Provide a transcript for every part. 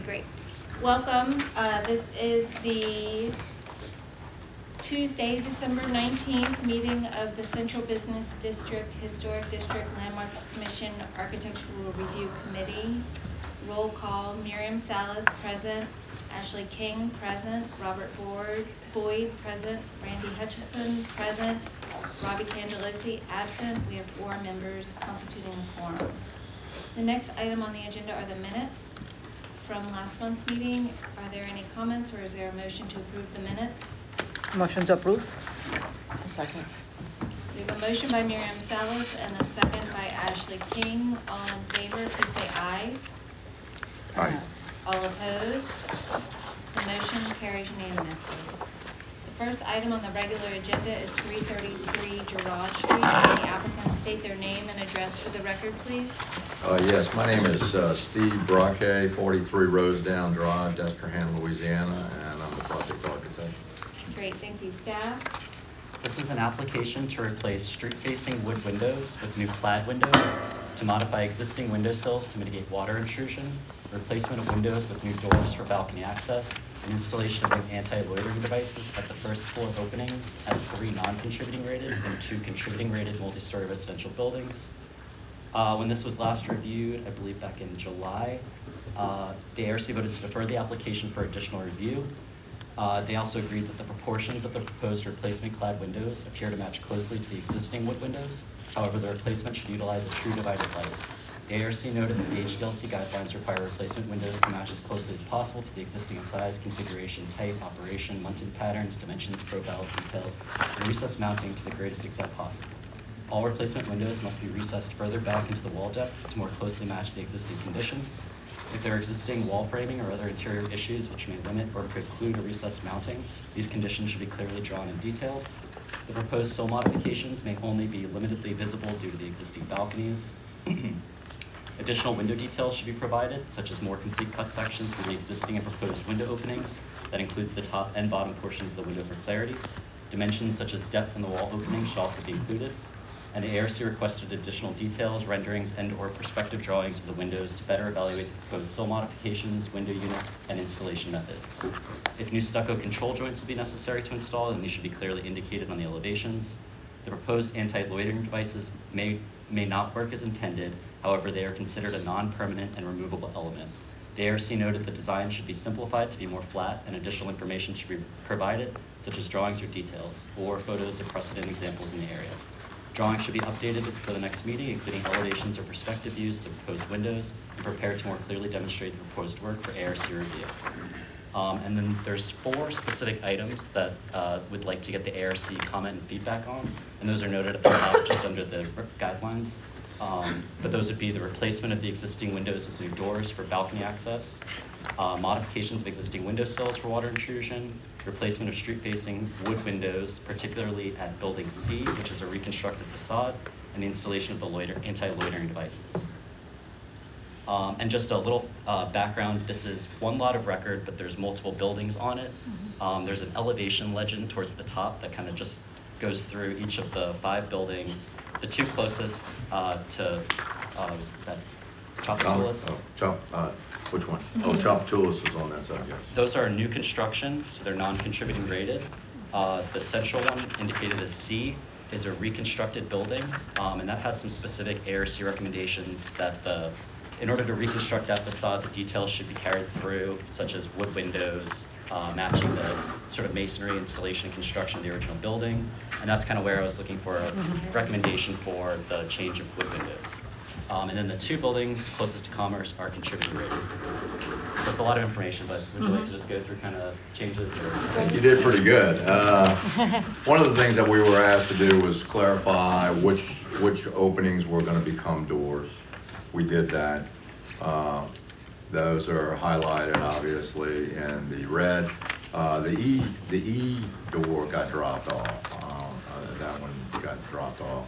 great. Welcome. This is the Tuesday, December 19th meeting of the Central Business District Historic District Landmarks Commission Architectural Review Committee. Roll call: Miriam Salas, present. Ashley King, present. Robert Boyd, present. Randy Hutchison, present. Robbie Cangelosi, absent. We have 4 members constituting a quorum. The next item on the agenda are the minutes from last month's meeting. Are there any comments, or is there a motion to approve the minutes? Motion to approve. Second. We have a motion by Miriam Salas and a second by Ashley King. All in favor, please say aye. Aye. All opposed? The motion carries unanimously. The first item on the regular agenda is 333 Girard Street. Can the applicant state their name and address for the record, please? Yes, my name is Steve Brockay, 43 Rosedown Drive, Destrehan, Louisiana, and I'm the project architect. Great, thank you. Staff? This is an application to replace street-facing wood windows with new clad windows, to modify existing windowsills to mitigate water intrusion, replacement of windows with new doors for balcony access, and installation of new anti-loitering devices at the first floor openings at 3 non-contributing rated and 2 contributing rated multi-story residential buildings. When this was last reviewed, I believe back in July, the ARC voted to defer the application for additional review. They also agreed that the proportions of the proposed replacement clad windows appear to match closely to the existing wood windows. However, the replacement should utilize a true divided light. The ARC noted that the HDLC guidelines require replacement windows to match as closely as possible to the existing in size, configuration, type, operation, mounting patterns, dimensions, profiles, details, and recessed mounting to the greatest extent possible. All replacement windows must be recessed further back into the wall depth to more closely match the existing conditions. If there are existing wall framing or other interior issues which may limit or preclude a recessed mounting, these conditions should be clearly drawn and detailed. The proposed sill modifications may only be limitedly visible due to the existing balconies. Additional window details should be provided, such as more complete cut section through the existing and proposed window openings. That includes the top and bottom portions of the window for clarity. Dimensions such as depth in the wall opening should also be included. And the ARC requested additional details, renderings, and/or perspective drawings of the windows to better evaluate the proposed sill modifications, window units, and installation methods. If new stucco control joints will be necessary to install, then these should be clearly indicated on the elevations. The proposed anti-loitering devices may not work as intended. However, they are considered a non-permanent and removable element. The ARC noted the design should be simplified to be more flat, and additional information should be provided, such as drawings or details, or photos of precedent examples in the area. Drawings should be updated for the next meeting, including elevations or perspective views of the proposed windows, and prepared to more clearly demonstrate the proposed work for ARC review. And then there's 4 specific items that would like to get the ARC comment and feedback on, and those are noted at the top just under the guidelines. But those would be the replacement of the existing windows with new doors for balcony access, modifications of existing windowsills for water intrusion, replacement of street-facing wood windows, particularly at Building C, which is a reconstructed facade, and the installation of the anti-loitering devices. And just a little background, this is one lot of record, but there's multiple buildings on it. There's an elevation legend towards the top that kind of just goes through each of the 5 buildings. The 2 closest to was that Tchoupitoulas? Which one? Oh, Tchoupitoulas is on that side, yes. Those are new construction, so they're non-contributing rated. The central one, indicated as C, is a reconstructed building, and that has some specific ARC recommendations that in order to reconstruct that facade, the details should be carried through, such as wood windows, matching the sort of masonry installation and construction of the original building. And that's kind of where I was looking for a recommendation for the change of wood windows. And then the 2 buildings closest to Commerce are contributing rated. So it's a lot of information, but would you like to just go through kind of changes? I think you did pretty good. One of the things that we were asked to do was clarify which openings were going to become doors. We did that. Those are highlighted, obviously, in the red. The E door got dropped off. That one got dropped off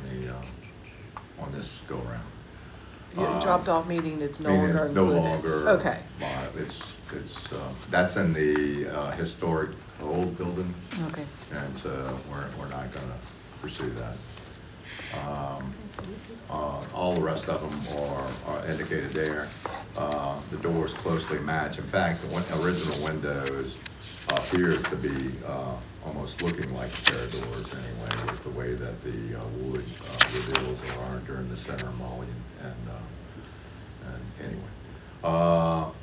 on this go around. Dropped off meaning it's no meaning longer it's no included. longer. Okay. It's that's in the historic old building. Okay. And so we're not going to pursue that. All the rest of them are indicated there. The doors closely match. In fact, the original windows appear to be almost looking like a pair of doors anyway, with the way that the wood reveals are during the center mullion. And anyway,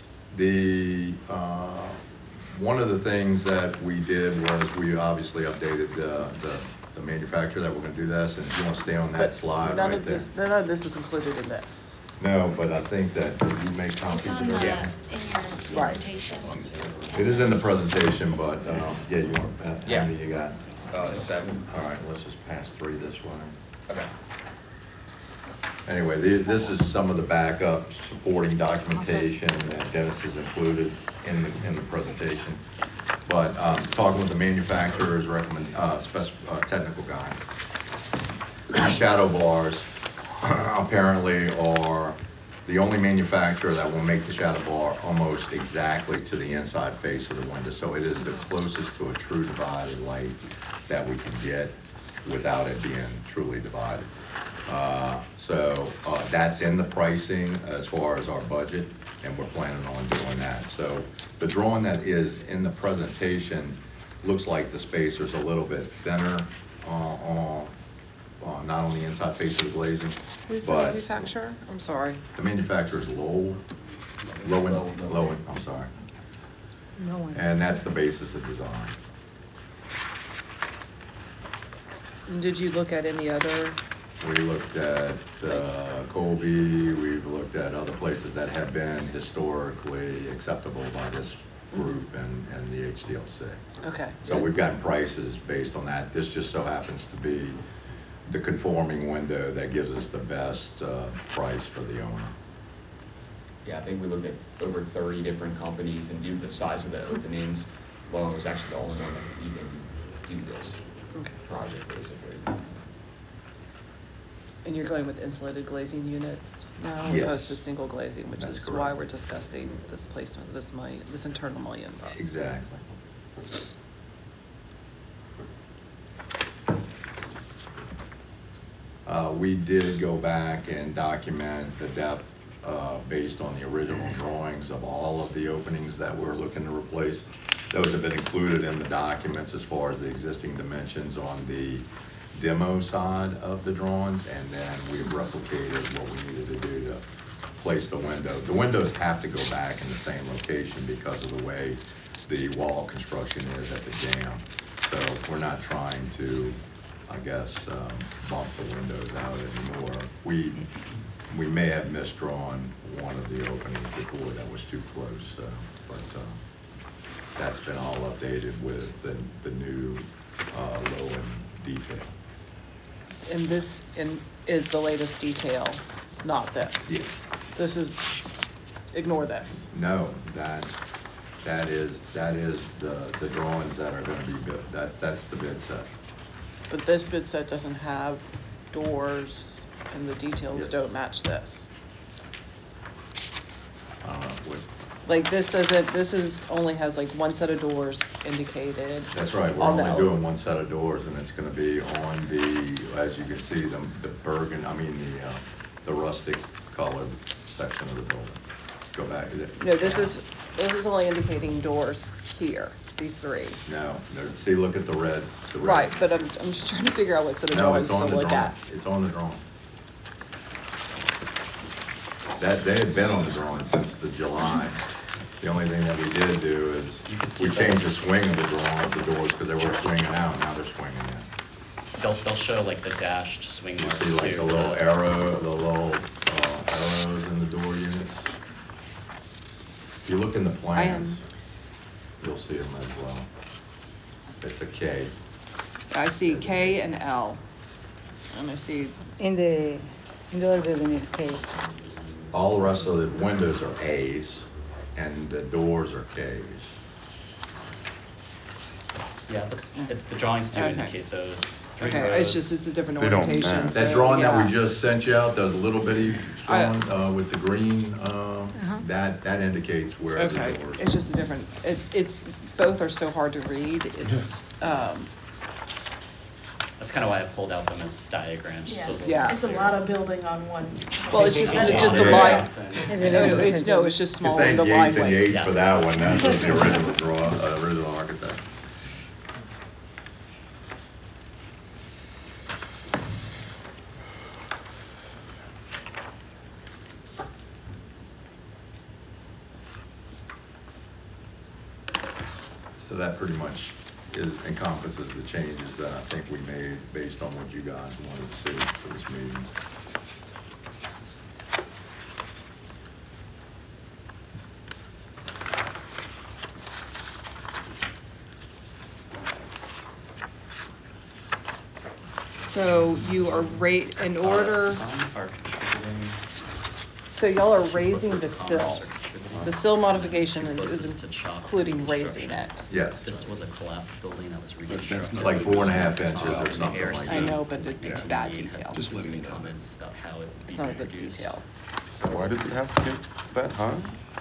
one of the things that we did was we obviously updated the manufacturer that we're going to do this, and if you want to stay on that But slide none right of there. this, none of this is included in this. No, but I think that did you make It's copies on of the, it? in your Right. presentation. It is in the presentation, but yeah, you want how Yeah. many you got? 7. All right, let's just pass 3 this way. Okay. Anyway, this is some of the backup supporting documentation that Dennis has included in the presentation. But talking with the manufacturer's technical guide, shadow bars apparently are the only manufacturer that will make the shadow bar almost exactly to the inside face of the window. So it is the closest to a true divided light that we can get without it being truly divided. So that's in the pricing as far as our budget, and we're planning on doing that. So the drawing that is in the presentation looks like the spacer's a little bit thinner not on the inside face of the glazing. Who's the but manufacturer? I'm sorry. The manufacturer's Lowen, I'm sorry. No one. And that's the basis of design. Did you look at any other? We looked at Colby, we've looked at other places that have been historically acceptable by this group and the HDLC. Okay. So we've gotten prices based on that. This just so happens to be the conforming window that gives us the best price for the owner. Yeah, I think we looked at over 30 different companies, and due to the size of the openings, Lowen was actually the only one that could even do this project, basically. And you're going with insulated glazing units now, Yes. opposed to single glazing, which That's is correct. why we're discussing this placement, this internal mullion. Exactly. We did go back and document the depth based on the original drawings of all of the openings that we're looking to replace. Those have been included in the documents as far as the existing dimensions on the demo side of the drawings, and then we've replicated what we needed to do to place the window. The windows have to go back in the same location because of the way the wall construction is at the jam. So we're not trying to, I guess, bump the windows out anymore. We may have misdrawn one of the openings before that was too close, but that's been all updated with the new Lowen detail. And this is the latest detail, not this. Yes. This is, ignore this. No, that is the drawings that are going to be built. That's the bid set. But this bid set doesn't have doors, and the details Yes. don't match this. What- Like this doesn't, only has like one set of doors indicated. That's right. We're on the only doing one set of doors, and it's going to be on the, as you can see, the the rustic colored section of the building. Go back. No, this is only indicating doors here, these 3. No. See, look at the red. Right, but I'm just trying to figure out what set of No, drawings it's to on the look drawing. at. It's on the drawing. They had been on the drawing since the July. The only thing that we did do is You can see we changed the swing of the drawing of the doors because they were swinging out. Now they're swinging in. They'll show like the dashed swing You marks see like too. the little arrow, the little arrows in the door units. If you look in the plans, you'll see them as well. It's a K. I see K and L. And I see, In the other building is K. All the rest of the windows are A's and the doors are K's. Yeah, the drawings do Okay. indicate those 3 okay, rows. it's a different They don't orientation. match. That so, drawing that yeah. we just sent you out, those little bitty drawing with the green, that indicates where the Okay, doors. it's just a different, it's, both are so hard to read, it's, That's That's kind of why I pulled out them as diagrams. Just so it's a little Yeah. It's a clearer. lot of building on one. Well, it's just a Yeah. line. Yeah. No, it's just You small can in thank the Yates and line Yates weight. for that one, that was the original architect. So that pretty much encompasses the changes that I think we made based on what you guys wanted to see for this meeting. So you are in order, Some are contributing. so y'all are Two raising closest the to sill. Congress are contributing. The sill modification And then two is closest to CHOP including raising construction. it. Yes. This was a collapsed building that was reconstructed. Like 4.5 inches or The something air like I that. know, but it's Yeah. bad Community had detail. some specific comments about how it would be It's not a good reproduced. detail. Why does it have to get that high?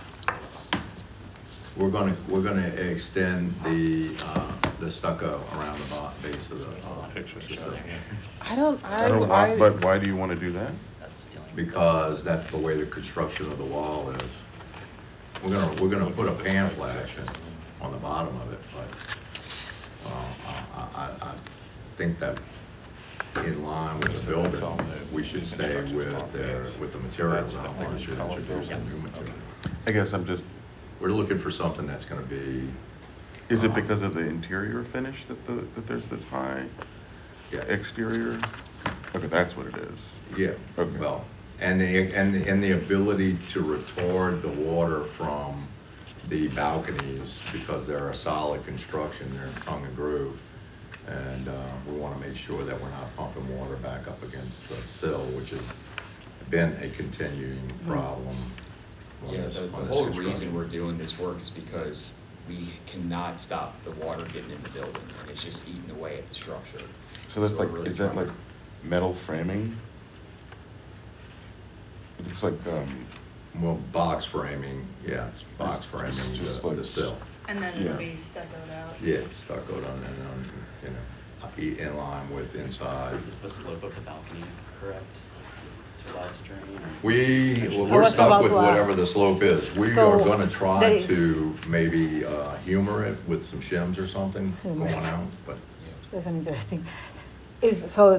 We're gonna extend the stucco around the base of the sill. But why do you want to do that? That's dealing with Because that's the way the construction of the wall is. We're gonna put a pan flash on the bottom of it, but I think that in line with the building, we should stay with the materials. I don't think we should introduce a new material. I guess I'm just, We're looking for something that's gonna be. is it because of the interior finish that there's this high Yeah. exterior? Okay, that's what it is. Yeah, Okay. well, and the ability to retard the water from the balconies, because they're a solid construction, they're tongue and groove. And we want to make sure that we're not pumping water back up against the sill, which has been a continuing problem. on Yeah, this- the on this whole construction. reason we're doing this work is because we cannot stop the water getting in the building, and it's just eating away at the structure. So that's we're like, really is that trying like metal framing? It looks like, Well, box framing, yes, box framing Just the like- sill. And then Yeah. it'll be stuccoed out. Yeah, stuccoed on and on, in line with inside. Is the slope of the balcony correct to allow it to drain? or is- We're was stuck about with to ask. whatever the slope is. We So, are gonna there try is- to maybe humor it with some shims or something Humor. going out, but That's an interesting. So,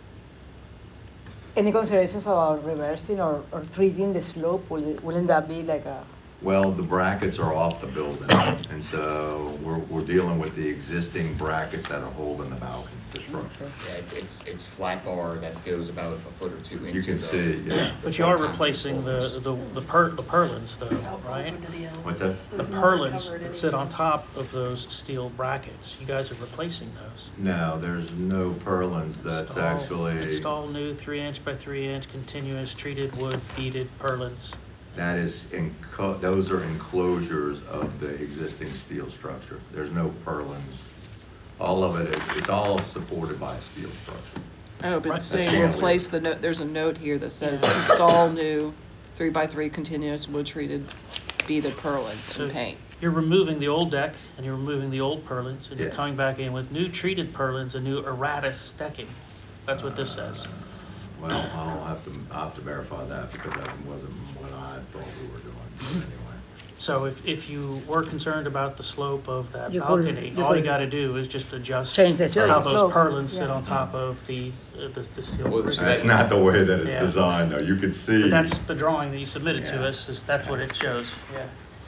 any considerations about reversing or treating the slope? Wouldn't that be like a? well, the brackets are off the building, and so we're dealing with the existing brackets that are holding the balcony, the structure. Yeah, it's flat bar that goes about a foot or two into You can the. see, yeah. But you are front replacing concrete the walls. purlins So though, right? over the What's elements. that? The Those weren't purlins covered that sit on anymore. top of those steel brackets, you guys are replacing those. No, there's no purlins. That's actually. Install new 3-inch by 3-inch continuous treated wood beaded purlins. That is, those are enclosures of the existing steel structure. There's no purlins. All of it's all supported by a steel structure. I know, but Right. it's saying That's replace cantilever. the note, there's a note here that says Yeah. install new 3x3 continuous wood treated beaded purlins So and paint. you're removing the old deck and you're removing the old purlins and you're Yeah. coming back in with new treated purlins and new Aratus decking. That's what this says. Well, I'll have to verify that because that wasn't what I thought we were doing, but anyway. So if you were concerned about the slope of that You could- balcony, you all you could gotta do is just adjust Change the slope. how those Slope, purlins sit yeah. on top of the steel. Well, bridge. so That's not the way that it's Yeah. designed, though. You could see. But that's the drawing that you submitted to Yeah. us, that's what it shows, yeah.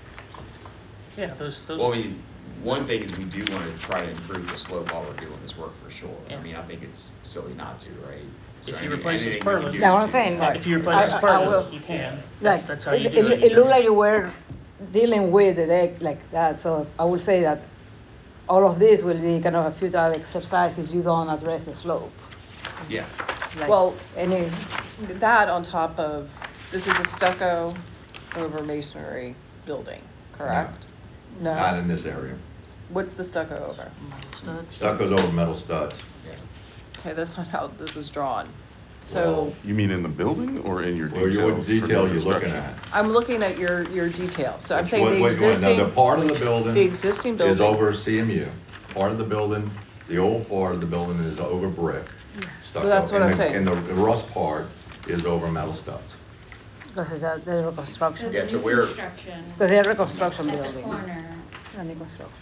Yeah, those. Well, I mean, one thing is we do want to try to improve the slope while we're doing this work for sure. Yeah. I mean, I think it's silly not to, right? So If you any- replace those anything we can purlins- do That's what I'm to- saying, like- If you replace those I purlins, will- you can, Like, that's how you it, do it, it. it looked like you were dealing with the deck like that, so I would say that all of this will be kind of a futile exercise if you don't address the slope. Yeah. Like Well, any, That on top of, this is a stucco over masonry building, correct? No. Not in this area. What's the stucco over? Studs. Stucco's over metal studs. Yeah. Okay, that's not how this is drawn. So Well, you mean in the building or in your Well, details? what for detail the you're looking construction? at? I'm looking at your detail. So I'm Which- saying what- the what you want- existing. now, the part of the building. The existing building. Is over CMU. Part of the building The old part of the building is over brick, stucco. Well, that's what and I'm saying. And the rust part is over metal studs. Because it's the reconstruction. Yeah, so New we're- construction Because they're reconstruction at the building. corner. Not new construction.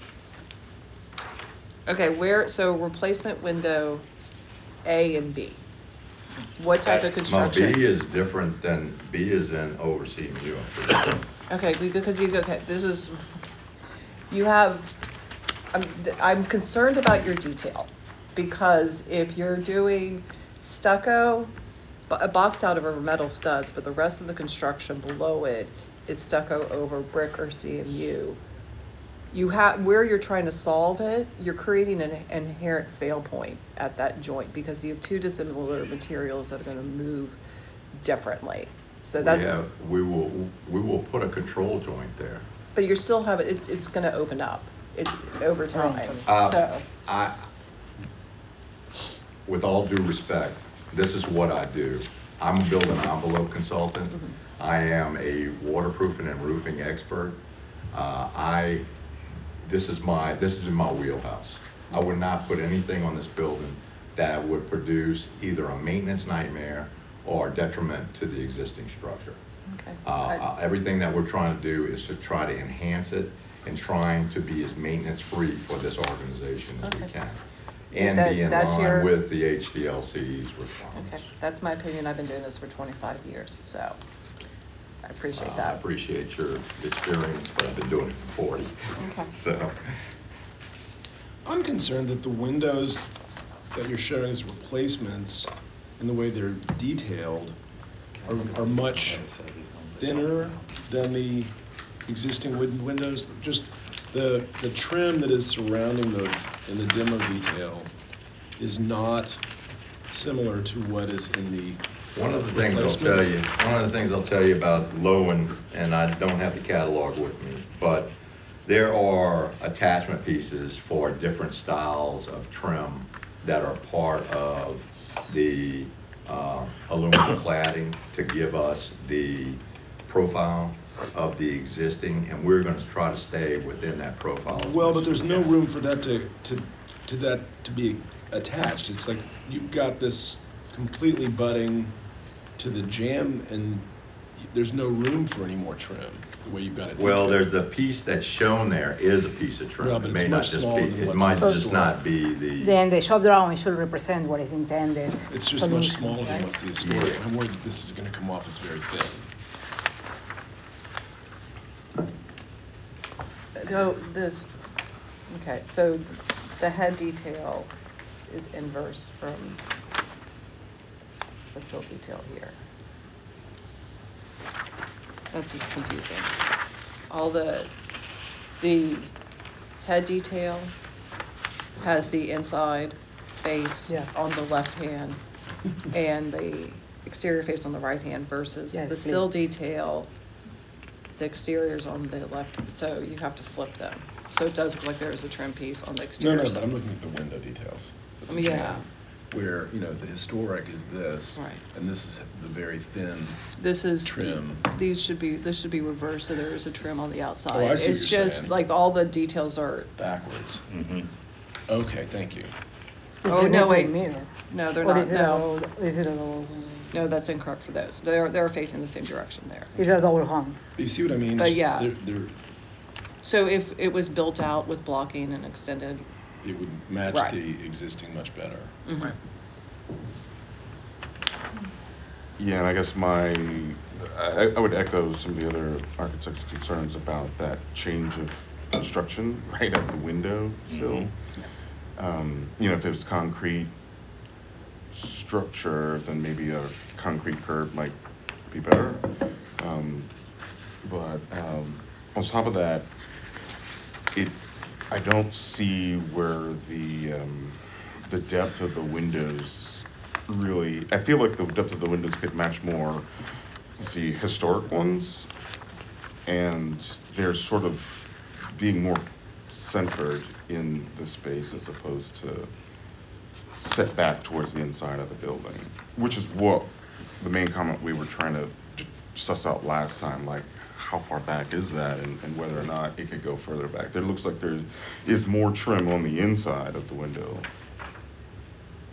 Okay, so replacement window A and B. What type of No, construction? B is different than, B is in overseeing you. Okay, okay, this is, you have, I'm concerned about your detail, because if you're doing stucco, boxed out over metal studs, but the rest of the construction below it is stucco over brick or CMU, where you're trying to solve it, you're creating an inherent fail point at that joint, because you have two dissimilar materials that are gonna move differently. So that's. We will put a control joint there. But you still have, it's gonna open up, over time, so. With all due respect, this is what I do. I'm a building envelope consultant. I am a waterproofing and roofing expert. This is in my wheelhouse. I would not put anything on this building that would produce either a maintenance nightmare or detriment to the existing structure. Okay. Everything that we're trying to do is to try to enhance it and trying to be as maintenance-free for this organization as we can. And be in line with the HDLC's requirements. Okay, that's my opinion. I've been doing this for 25 years, so I appreciate that. I appreciate your experience, but I've been doing it for 40. Okay. So. I'm concerned that the windows that you're showing as replacements and the way they're detailed are much thinner than the existing wooden windows. Just the trim that is surrounding those in the demo detail is not similar to what is in the One of the things I'll tell you about Lowen, and I don't have the catalog with me, but there are attachment pieces for different styles of trim that are part of the aluminum cladding to give us the profile of the existing, and we're going to try to stay within that profile. Well, but there's no room for that to be attached. It's like you've got this completely butting to the jamb, and there's no room for any more trim the way you've got it. Well, there's a piece that's shown there is a piece of trim. Well, but It it's may not much just smaller be, than it what's might in the just store. not be the. Then the shop drawing should represent what is intended. It's just solution, much smaller than right? what's the historic. I'm worried that this is going to come off as very thin. So the head detail is inverse from the sill detail here. That's what's confusing. All the head detail has the inside face on the left hand and the exterior face on the right hand versus the sill detail, the exterior's on the left, so you have to flip them. So it does look like there's a trim piece on the exterior No, side. but I'm looking at the window details. I mean, yeah. Where, the historic is this, Right. and this is the very thin This is trim. This should be reversed, so there is a trim on the outside. Oh, I see what It's you're just saying. like all the details are. Backwards. Mm-hmm. Okay, thank you. Oh, no, wait. Mirror. No, they're Or not. is it a double? No, that's incorrect for those. They're facing the same direction there. It's a double hung. But you see what I mean? But It's just yeah. they're, So if it was built out with blocking and extended. it would match Right. the existing much better. Mhm. Yeah, and I guess I would echo some of the other architects' concerns about that change of construction right at the window sill. If it was concrete structure, then maybe a concrete curb might be better. But on top of that, I don't see where the depth of the windows really. I feel like the depth of the windows could match more the historic ones, and they're sort of being more centered in the space as opposed to set back towards the inside of the building, which is what the main comment we were trying to suss out last time, like how far back is that and whether or not it could go further back. There looks like there is more trim on the inside of the window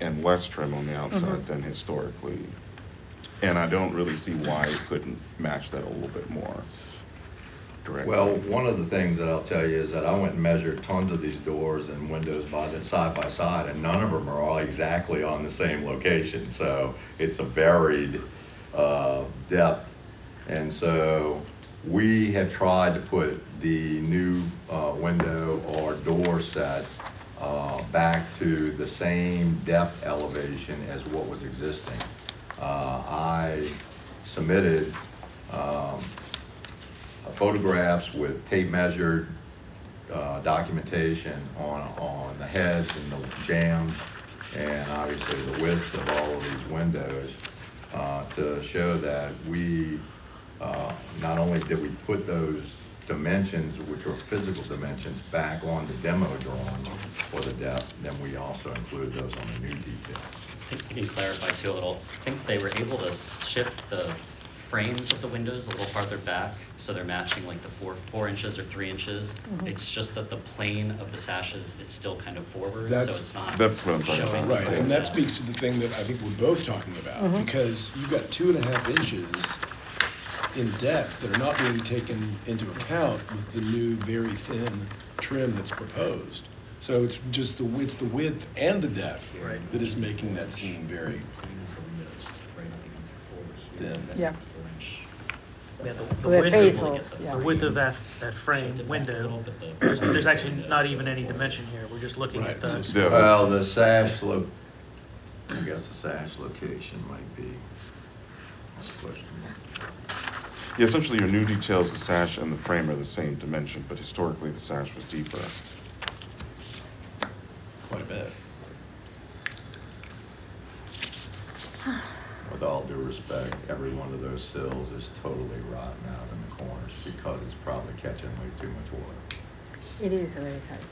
and less trim on the outside than historically. And I don't really see why it couldn't match that a little bit more directly. Well, one of the things that I'll tell you is that I went and measured tons of these doors and windows side by side, and none of them are all exactly on the same location. So it's a varied depth. And so we have tried to put the new window or door set back to the same depth elevation as what was existing. I submitted photographs with tape measured documentation on the heads and the jambs and obviously the width of all of these windows to show that we not only did we put those dimensions, which were physical dimensions, back on the demo drawing for the depth, then we also included those on the new detail. I think you can clarify too a little. I think they were able to shift the frames of the windows a little farther back, so they're matching like the 4 inches or 3 inches. It's just that the plane of the sashes is still kind of forward, so it's not That's what I'm talking showing about. the Right, full and that depth. speaks to the thing that I think we're both talking about, because you've got 2.5 inches in depth that are not being taken into account with the new very thin trim that's proposed. So it's just the width and the depth that is making that seem very thin. Yeah. Yeah, So the the width face of, of, the yeah. width of that frame window, there's actually not even any dimension here. We're just looking at the, Yeah. Well, the sash I guess the sash location might be a question. Yeah, essentially your new details, the sash and the frame are the same dimension, but historically the sash was deeper. Quite a bit. With all due respect, every one of those sills is totally rotten out in the corners because it's probably catching way too much water. It is very hard.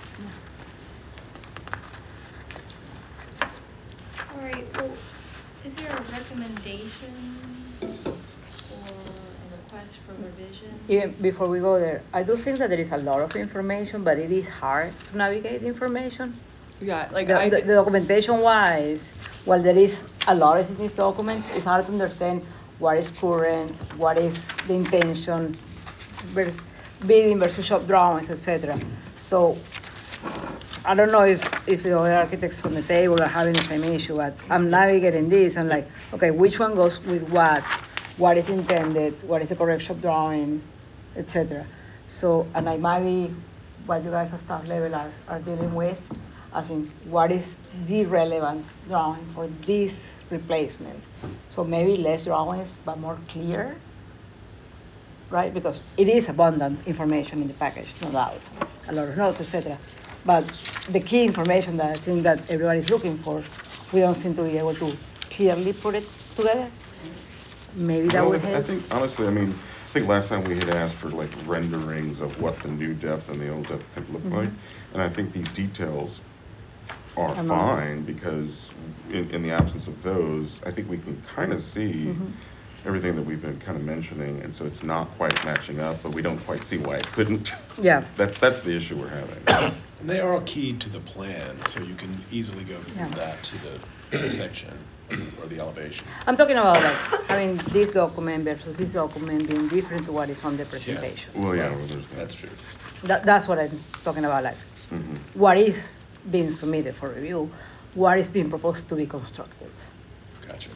All right, well, is there a recommendation or a request for revision? Even before we go there, I do think that there is a lot of information, but it is hard to navigate information. Yeah, like The documentation wise, while there is a lot in these documents, it's hard to understand what is current, what is the intention, bidding versus shop drawings, etc. So I don't know if the other architects on the table are having the same issue, but I'm navigating this. I'm like, okay, which one goes with what is intended, what is the correct shop drawing, etc. So, and I might be what you guys at staff level are dealing with, as in what is the relevant drawing for this replacement. So maybe less drawings, but more clear, right? Because it is abundant information in the package, no doubt, a lot of notes, etc. But the key information that I think that everybody's looking for, we don't seem to be able to clearly put it together. Maybe that Well, would I help. think, honestly, I think last time we had asked for like renderings of what the new depth and the old depth could look like. And I think these details are fine because in the absence of those, I think we can kind of see everything that we've been kind of mentioning. And so it's not quite matching up, but we don't quite see why it couldn't. Yeah. That's the issue we're having. And they are all keyed to the plan, so you can easily go from that to the section or the elevation. I'm talking about like having this document versus this document being different to what is on the presentation. Well, yeah, well, there's That's true. That's what I'm talking about, like what is being submitted for review, what is being proposed to be constructed. Gotcha.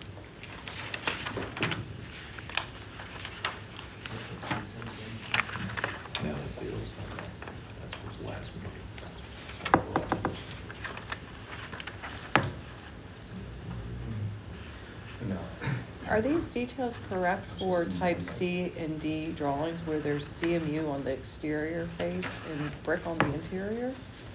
No, that's the old stuff. That's what's last meeting. No. Are these details correct for type C and D drawings where there's CMU on the exterior face and brick on the interior?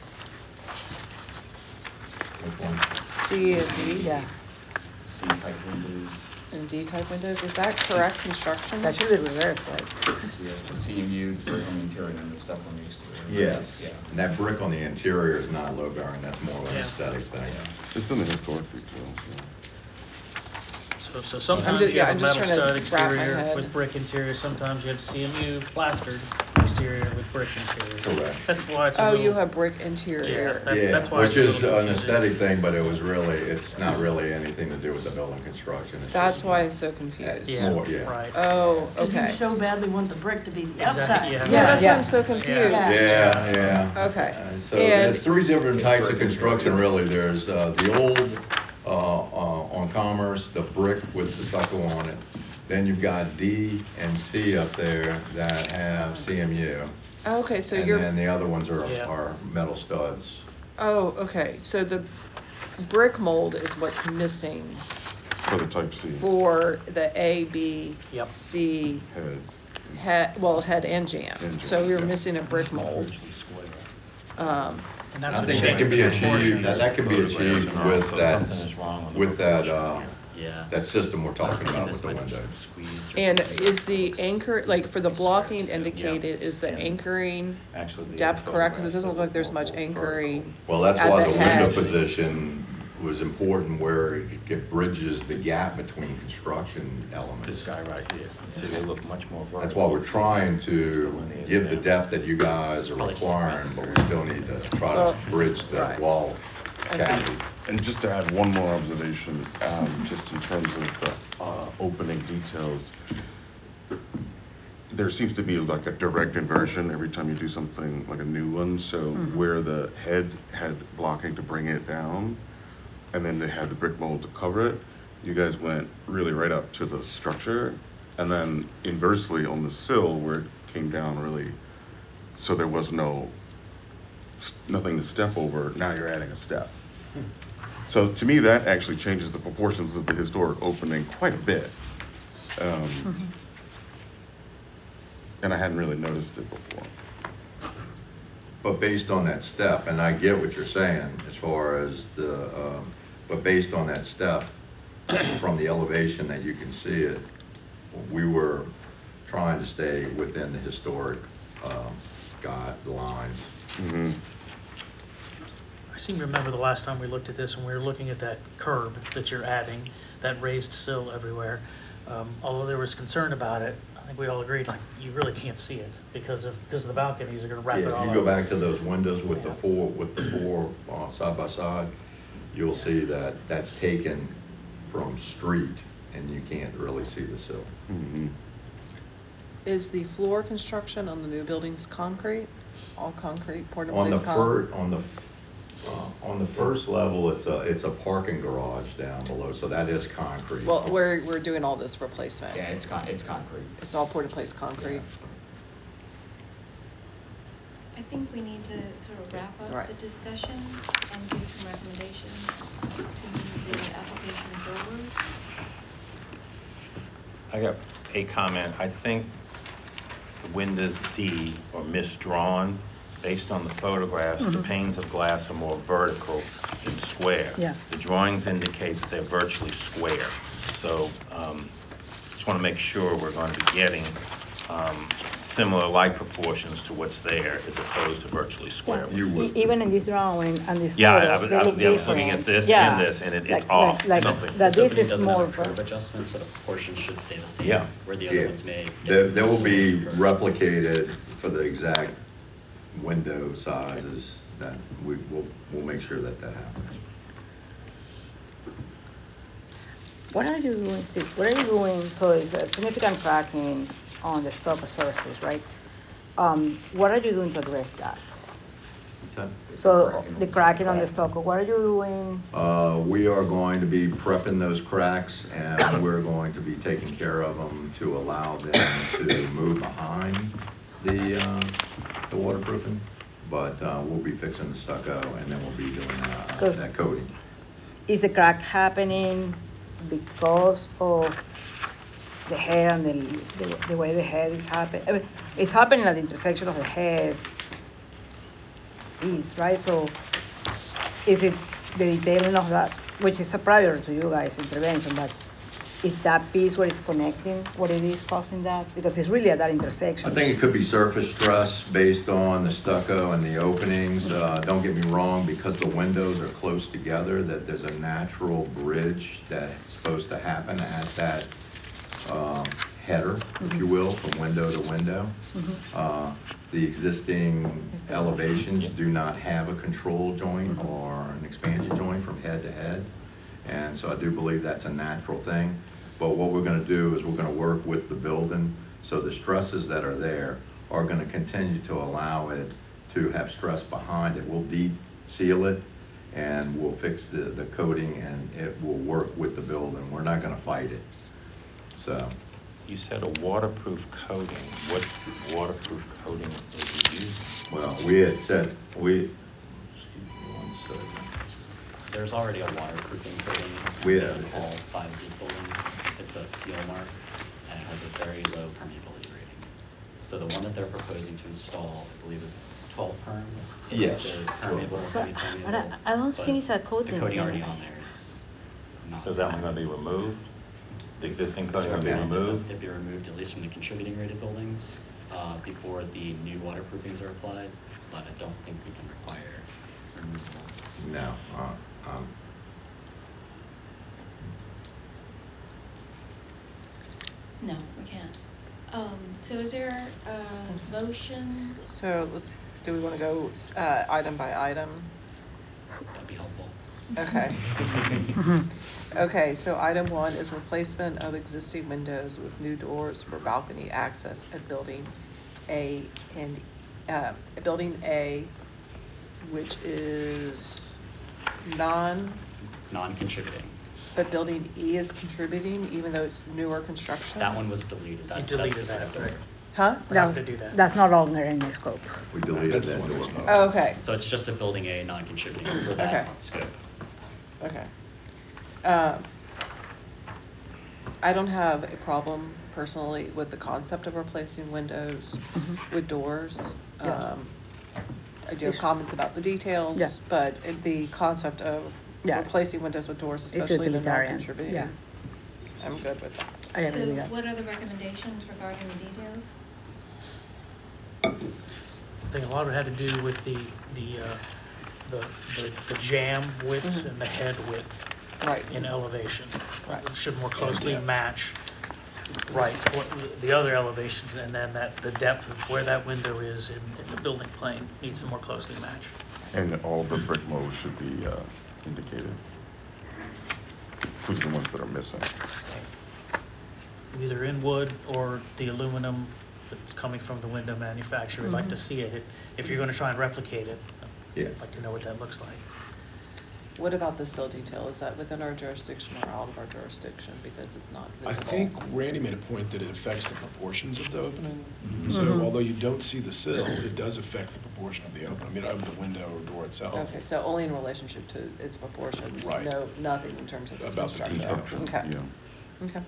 Which one? C and D? Yeah, C-type windows. And D type windows, is that correct construction? that should be reversed, right? Yeah, the CMU, brick on the interior, and then the stuff on the exterior. Yes. Yeah. And that brick on the interior is not low bearing, that's more of an Yeah. aesthetic thing. It's in the historic details. so sometimes just- you have I'm a just metal trying to stud wrap my exterior head. with brick interior. Sometimes you have CMU plastered exterior with brick brick interior. Correct. That's why it's a Oh, little. you have brick interior. Yeah. Yeah, that's why which it's a is little an confusing. aesthetic thing, but it's not really anything to do with the building construction. It's That's just why more- I'm so confused. Yeah, More, yeah. right. Oh, Because you okay. so badly want the brick to be the Exactly, outside. yeah. Yeah, that's why Yeah. I'm so confused. Yeah, yeah. Okay. So And- there's three different types of construction, really. There's the old on Commerce, the brick with the stucco on it. Then you've got D and C up there that have CMU. Okay, so And you're, then the other ones Yeah. are metal studs. oh, okay, so the brick mold is what's missing For the type C. for the A, B, Yep. C, Head. head and jam. And So jam, we were yeah. missing a brick mold. And And that's I what think that changed can be the achieved, proportions. that can be achieved with that, Yeah. that system we're I was talking thinking about this with the might have just windows. been squeezed or And something. is the Looks- anchor, looks like for the it's blocking square, too. indicated, is the anchoring Actually, the depth correct? Because it photographs doesn't that look like look there's more much vertical. anchoring. Well, that's at why the the window head. position was important, where it bridges the gap between construction elements. This guy right here, you see, they look much more vertical. That's why we're trying to Delineated give the now. depth that you guys are Probably just requiring, but we still need to try Well, to bridge the right. wall Okay. cavity. And just to add one more observation, just in terms of the opening details, there seems to be like a direct inversion every time you do something like a new one. So where the head had blocking to bring it down, and then they had the brick mold to cover it, you guys went really right up to the structure, and then inversely on the sill where it came down really, so there was nothing to step over. Now you're adding a step. So to me, that actually changes the proportions of the historic opening quite a bit. And I hadn't really noticed it before. But based on that step, and I get what you're saying as far as but based on that step, from the elevation that you can see it, we were trying to stay within the historic guidelines. Mm-hmm. I seem to remember the last time we looked at this, when we were looking at that curb that you're adding, that raised sill everywhere. Although there was concern about it, I think we all agreed, like, you really can't see it because the balconies are gonna wrap Yeah, it all if up. you go back to those windows with the Yeah. four side by side, you'll see that that's taken from street, and you can't really see the sill. Mm-hmm. Is the floor construction on the new buildings concrete? All concrete, porta On the place concrete? on the first level, it's a parking garage down below, so that is concrete. Well, we're doing all this replacement. Yeah, it's concrete. It's all porta place concrete. I think we need to sort of wrap up Right. the discussion and give some recommendations to move the application forward. I got a comment. I think the windows D are misdrawn. Based on the photographs, the panes of glass are more vertical than square. Yeah. The drawings indicate that they're virtually square. So just want to make sure we're going to be getting similar like proportions to what's there as opposed to virtually square ones. You would. Even in this drawing and this Yeah, photo, they look I was different. looking at this Yeah. and this, and it's Like- off. like Something. that This this opening is doesn't more have a curb for- adjustment, so the proportions should stay the same. Yeah. Where the other Yeah. ones may. There will be curb. replicated for the exact window sizes that we'll make sure that happens. What are you doing, Steve? What are you doing? So it's a significant cracking on the stucco surface, right? What are you doing to address that? What's that? So the cracking on the stucco, what are you doing? We are going to be prepping those cracks, and we're going to be taking care of them to allow them to move behind the waterproofing. But we'll be fixing the stucco, and then we'll be doing that coating. Is the crack happening because of the head and the way the head is happening? I mean, it's happening at the intersection of the head, right? So is it the detailing of that, which is a prior to you guys' intervention, but is that piece where it's connecting, what it is causing that? Because it's really at that intersection. I think it could be surface stress based on the stucco and the openings. Don't get me wrong, because the windows are close together, that there's a natural bridge that's supposed to happen at that header, if you will, from window to window. The existing elevations do not have a control joint or an expansion joint from head to head. And so I do believe that's a natural thing. But what we're going to do is we're going to work with the building, so the stresses that are there are going to continue to allow it to have stress behind it. We'll seal it, and we'll fix the coating, and it will work with the building. We're not going to fight it. So. You said a waterproof coating. What waterproof coating are you using? Well, we had said, excuse me 1 second. There's already a waterproofing coating in all 5 of these buildings. It's a seal mark, and it has a very low permeability rating. So the one that they're proposing to install, I believe, is 12 perms. So Yes. it's a permeable, semi-permeable. But I don't see it's a coating. The coating already on there is not. So is that one going to be removed? The existing coating going to be removed? It'd be removed, at least from the contributing rated buildings, before the new waterproofings are applied, but I don't think we can require removal. No. No, we can't. So is there a motion? So do we want to go item by item? That'd be helpful. Okay. Okay, so item 1 is replacement of existing windows with new doors for balcony access at building A, which is non-contributing. But building E is contributing, even though it's newer construction? That one was deleted. You deleted that, right? Huh? We have to do that. That's no longer in the scope. We deleted that door. Oh, okay. So it's just a building A non-contributing for that scope. Okay. I don't have a problem personally with the concept of replacing windows with doors. I do have comments about the details, but the concept of replacing windows with doors, especially in a non-contributing, I'm good with that. I agree with that. So what are the recommendations regarding the details? I think a lot of it had to do with the jamb width and the head width in elevation. It should more closely match the other elevations, and then the depth of where that window is in the building plane needs to more closely match. And all the brick molds should be indicated, including the ones that are missing. Either in wood or the aluminum that's coming from the window manufacturer. We'd like to see it. If you're going to try and replicate it, I'd like to know what that looks like. What about the sill detail? Is that within our jurisdiction or out of our jurisdiction because it's not visible? I think Randy made a point that it affects the proportions of the opening. So although you don't see the sill, it does affect the proportion of the opening, of the window or door itself. Okay, so only in relationship to its proportions. Right. No, nothing in terms of its About the construction. Okay. Yeah. Okay.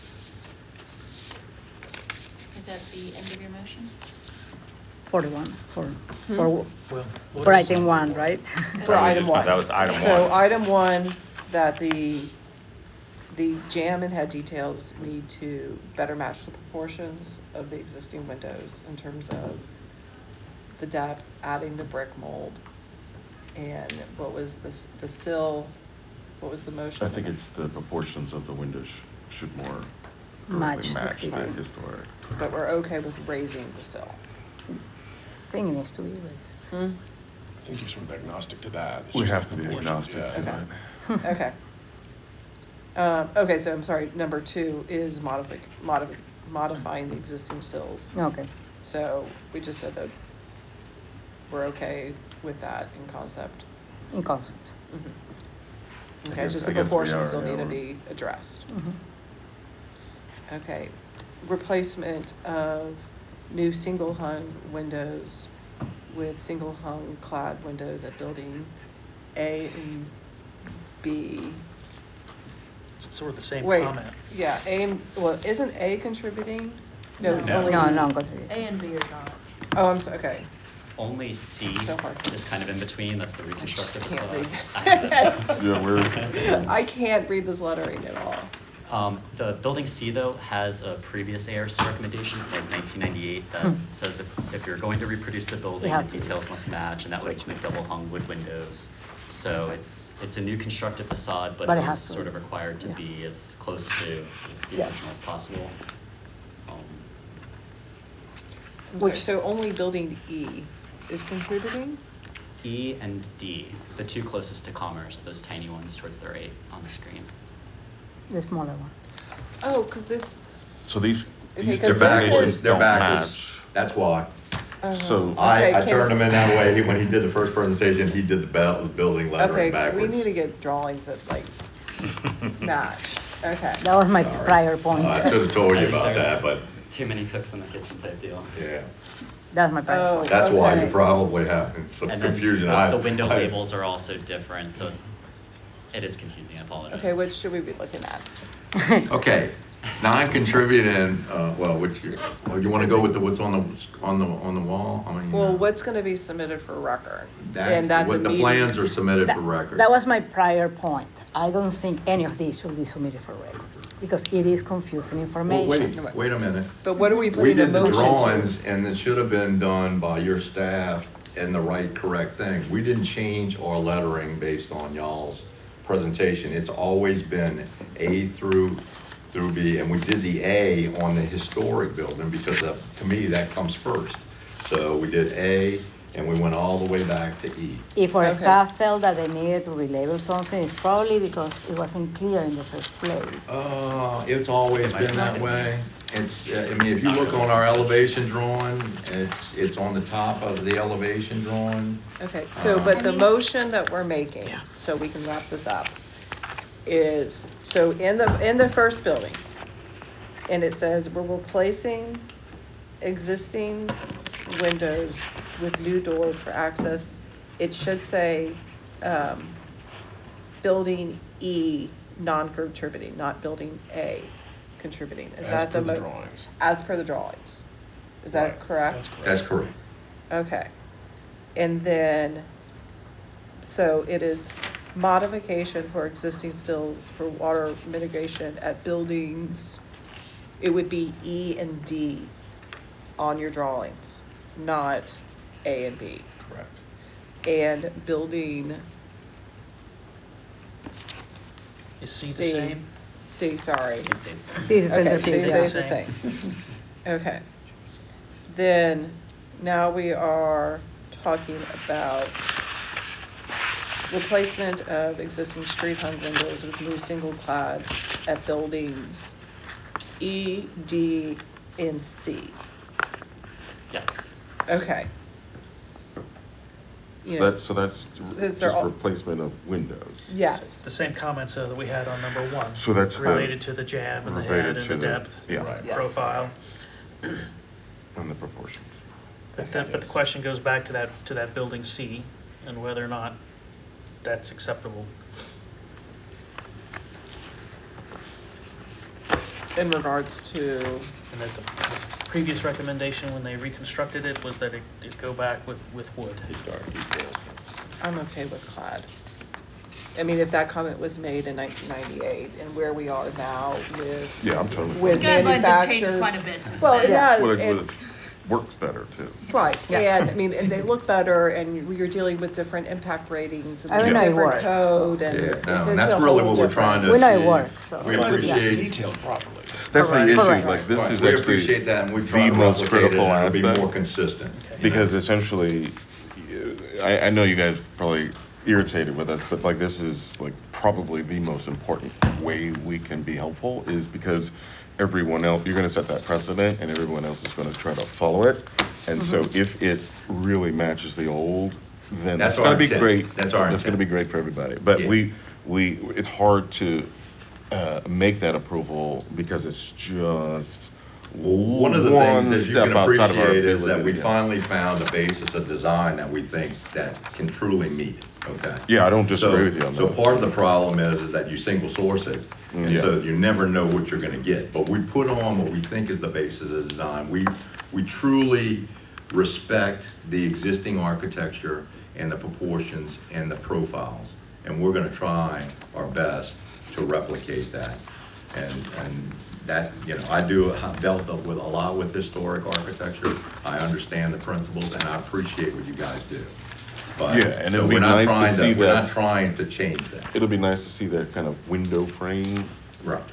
Is that the end of your motion? 41 Well, for item 1, right? For item 1. That was item 1. So item 1, that the jamb and head details need to better match the proportions of the existing windows in terms of the depth, adding the brick mold, and what was the sill, what was the motion? I think it's the proportions of the windows should more Match match the existing. historic. But we're okay with raising the sill. I think it needs to be raised. I think you're sort of agnostic to that. It's We just have the to be proportions, agnostic yeah. to that. Okay. Okay, so I'm sorry, number 2 is modifying the existing sills. Okay. So we just said that we're okay with that in concept. In concept. Okay, just the I guess we proportions are, still need to we're- be addressed. Okay, replacement of new single hung windows with single hung clad windows at building A and B. it's sort of the same Wait, comment. yeah, isn't A contributing? No, it's No. only. No, A and B are not. Oh, I'm sorry, okay. Only C So hard. is kind of in between. That's the reconstructed I can't facade. read. Yeah, we're. I can't read this lettering at all. The building C though has a previous ARC recommendation from like 1998 that says if you're going to reproduce the building, have the to. details must match, and that would include double hung wood windows. So it's a new constructed facade, but But it it is has to. sort of required to Yeah. be as close to the Yeah. original as possible. Which, so only building E is contributing? E and D, the two closest to Commerce, those tiny ones towards the right on the screen. The smaller one. Oh, because this, So these Okay, 'cause They're this backwards, is- they're don't backwards. match. That's why. So- okay, I can- turned him in that way. When he did the first presentation, he did the building lettering Okay, backwards. we need to get drawings that like match. Okay. That was my Sorry. prior point. I should have told you I think about there's that, but, Too many cooks in the kitchen type deal. yeah. That's my prior Oh. point. That's why Okay. you probably having some And then confusion. the window labels are also different, so it is confusing, I apologize. Okay, which should we be looking at? Okay, non-contributing, you want to go with what's on the wall? I mean, Well, what's going to be submitted for record? That's that what the meeting- plans are submitted for record. That was my prior point. I don't think any of these should be submitted for record because it is confusing Well, information. wait a minute. But what are we We putting a did the motion drawings, to? and it should have been done by your staff and the right, correct thing. We didn't change our lettering based on y'all's presentation. It's always been A through B, and we did the A on the historic building because to me, that comes first. So we did A, and we went all the way back to E. If our Okay. staff felt that they needed to relabel something, it's probably because it wasn't clear in the first place. It's always been that way. It's, I mean, if you look on our elevation drawing, it's on the top of the elevation drawing. Okay, so, but the motion that we're making, so we can wrap this up, is, so in the first building, and it says we're replacing existing windows with new doors for access. It should say, building E non-contributing, not building A contributing. Is As that per the drawings. As per the drawings. Is that Right, correct? that's correct. That's correct. Okay. And then, so it is modification for existing stills for water mitigation at buildings. It would be E and D on your drawings, not A and B. Correct. And building Is C the C. same? C, sorry. These days. See, the Okay, centerpiece, C yeah. stays the same. Okay. Then, now we are talking about replacement of existing street hung windows with new single clad at buildings E, D, and C. Yes. Okay. You know, So that's Since just they're all- replacement of windows. yes. The same comments that we had on number 1. So that's the- related to the jab and the related head and to the the- depth yeah. Right. Yes. profile. And the proportions. But the question goes back to that building C and whether or not that's acceptable. In regards to, And that the previous recommendation when they reconstructed it was that it go back with wood. I'm okay with clad. I mean, if that comment was made in 1998 and where we are now with. Yeah, I'm totally. With Guidelines have changed manufacturers- quite a bit since Well, it then. has, Well, it and- works better too. right, Yeah. and I mean, and they look better, and you're dealing with different impact ratings and I there's know it different works, code, so- and Yeah, it's no, it's and that's a really whole what we're trying to different- We know it achieve. works, so- We But it's appreciate, detailed properly. That's the Correct. issue, Correct. like this is we actually appreciate that, and we try the to most replicate it critical and be aspect. more consistent. Because essentially, I know you guys probably irritated with us, but like this is like probably the most important way we can be helpful is because everyone else, you're going to set that precedent and everyone else is going to try to follow it. And so if it really matches the old, then That's that's our going to be intent. great. That's our That's going to be intent. great for everybody. But Yeah. it's hard to make that approval because it's just One of the things that you step can outside of our appreciate is that ability, we yeah. finally found a basis of design that we think that can truly meet, okay? Yeah, I don't disagree So- with you on So that. part of the problem is that you single source it, and Yeah. so you never know what you're gonna get. But we put on what we think is the basis of design. We truly respect the existing architecture and the proportions and the profiles, and we're gonna try our best to replicate that. And that, you know, I've dealt with a lot with historic architecture. I understand the principles, and I appreciate what you guys do. But, Yeah, and so it'd be we're not nice to trying see We're that- not trying to change that. It'll be nice to see that kind of window frame Right.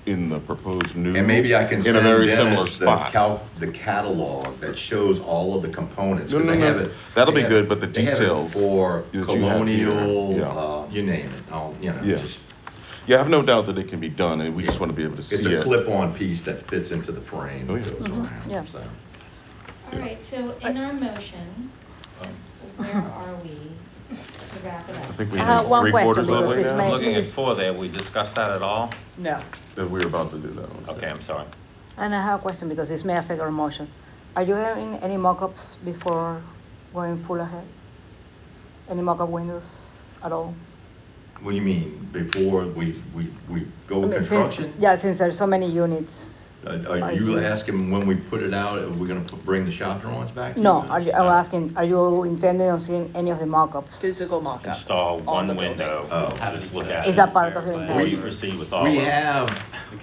in the proposed new. And maybe I can in send a very similar Dennis spot. the catalog that shows all of the components. No, 'cause no, they no. have it. That'll they be have good, it- but the they have it details for that you have here, colonial, yeah. you name it. Yeah. Just, Yeah, I have no doubt that it can be done, and we just want to be able to see it's it. a clip-on piece that fits into the frame Oh, that yeah. goes Mhm, around. yeah. So. All right, so in our motion, where are we to wrap it I up? think we I need have one three-quarters of the question way because it's now. made- Looking at 4 there, we discussed that at all? No. That we're about to do that one. Okay, I'm sorry. And I have a question because this may affect our motion. Are you having any mock-ups before going full ahead? Any mock-up windows at all? What do you mean, before we go I with mean, construction? since there's so many units. Are you asking when we put it out, are we gonna bring the shop drawings back? to No, you guys? I'm asking, are you intending on seeing any of the mock-ups? Physical mock-up. Install on one the building. window, Oh. just look at it. Is that part of your Before you intent? proceed with all We of it. have,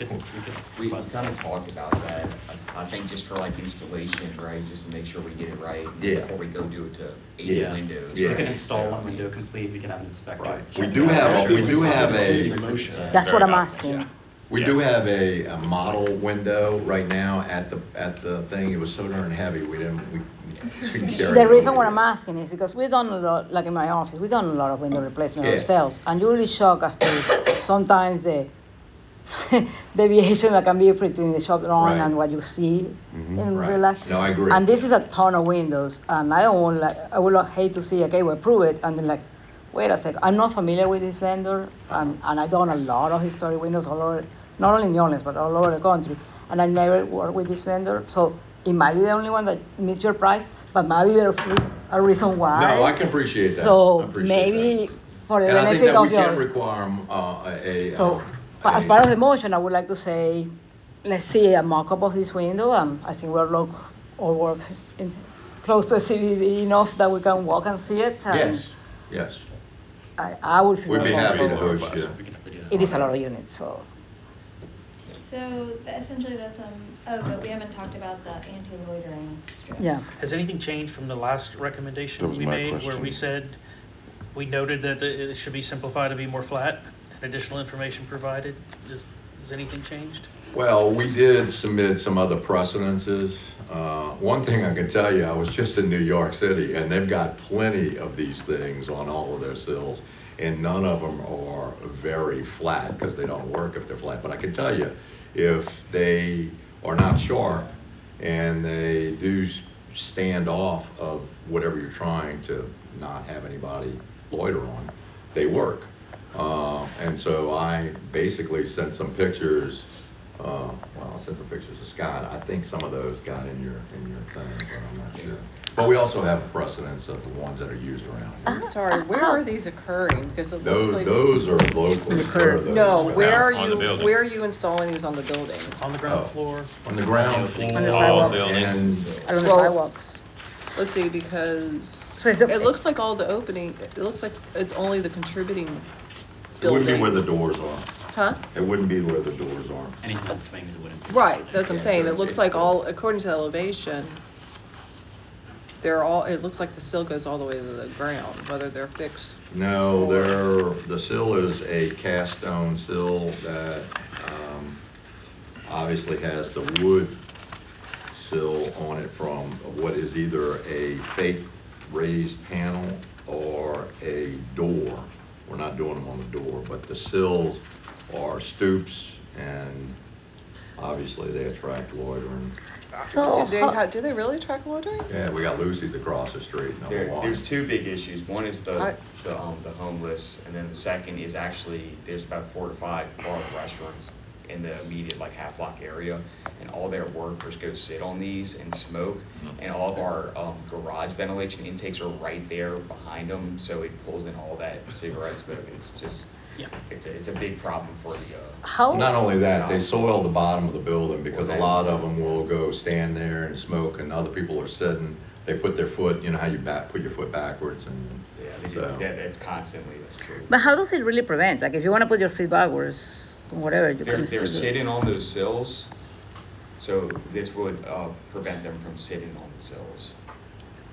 We kind of talked about that, I think just for like installation, right, just to make sure we get it right. Yeah. Before we go do it to 8 Yeah. windows. Yeah. We can right? install So, one I mean, window it's- complete, we can have an inspector. right, we check do it out. have, Actually, we do have Include a, the motion. That's Very what I'm helpful. asking. Yeah. we Yes. do have a model window right now at the thing. It was so darn heavy, we didn't carry The it reason over why here. I'm asking is because we've done a lot, like in my office, we've done a lot of window replacement Yeah. ourselves, and you're really shocked as to sometimes the deviation that can be between the shop drawing Right. and what you see in Right. real life. No, I agree. And this is a ton of windows, and I don't want I would hate to see, okay, we approve it, and then like, wait a second, I'm not familiar with this vendor, and I've done a lot of historic windows all over, not only in New Orleans, but all over the country, and I never worked with this vendor, so it might be the only one that meets your price, but maybe there's a reason why. No, I can appreciate that. I So appreciate maybe that. for the And I think benefit that of we can your. require So, but as part of the motion, I would like to say, let's see a mock-up of this window. I think we're all work close to a CBD enough that we can walk and see it. And Yes. I would feel We'd more be happy to comfortable. host you. We can definitely do that. It is a lot of units, so. So essentially that's, but we haven't talked about the anti-loitering strip. Yeah. Has anything changed from the last recommendation That was we my made, where question. we said, we noted that it should be simplified to be more flat, and additional information provided? Has anything changed? Well, we did submit some other precedences. One thing I can tell you, I was just in New York City, and they've got plenty of these things on all of their sills, and none of them are very flat because they don't work if they're flat. But I can tell you, if they are not sharp and they do stand off of whatever you're trying to not have anybody loiter on, they work. And so I basically sent some pictures. Well, I sent some pictures to Scott. I think some of those got in your thing, but I'm not sure. But we also have a precedence of the ones that are used around here. Sorry, where are these occurring? Because it looks like. Those are local. Where are those? No, where On the building. are you installing these on the building? On the ground Oh. floor? On the ground floor. On the All sidewalk. buildings. And On the Well, sidewalks. Let's see, because So it's it looks like all the opening, it looks like it's only the contributing it wouldn't be buildings. where the doors are. Huh? It wouldn't be where the doors are. Anything that swings, it wouldn't. be. Right, that's what I'm Yeah, saying. so It it's- looks it's like the- all, according to the elevation, it looks like the sill goes all the way to the ground, whether they're fixed. No, the sill is a cast stone sill that obviously has the wood sill on it from what is either a fake raised panel or a door. We're not doing them on the door, but the sills are stoops, and obviously they attract loitering. So Do they really attract loitering? Yeah, we got Lucy's across the street, number one. There's two big issues. One is I- the homeless, and then the second is actually, there's about 4 to 5 bar and restaurants in the immediate like half block area, and all their workers go sit on these and smoke, and all of our garage ventilation intakes are right there behind them, so it pulls in all that cigarette smoke. It's just, it's a big problem for the. how? Not only that, they soil the bottom of the building because a lot of them will go stand there and smoke, and other people are sitting. They put their foot, you know how you put your foot backwards, and Yeah, they do so. that's constantly, that's true. But how does it really prevent? Like if you want to put your feet backwards, whatever, you They're can still do it. sitting on those sills, so this would prevent them from sitting on the sills.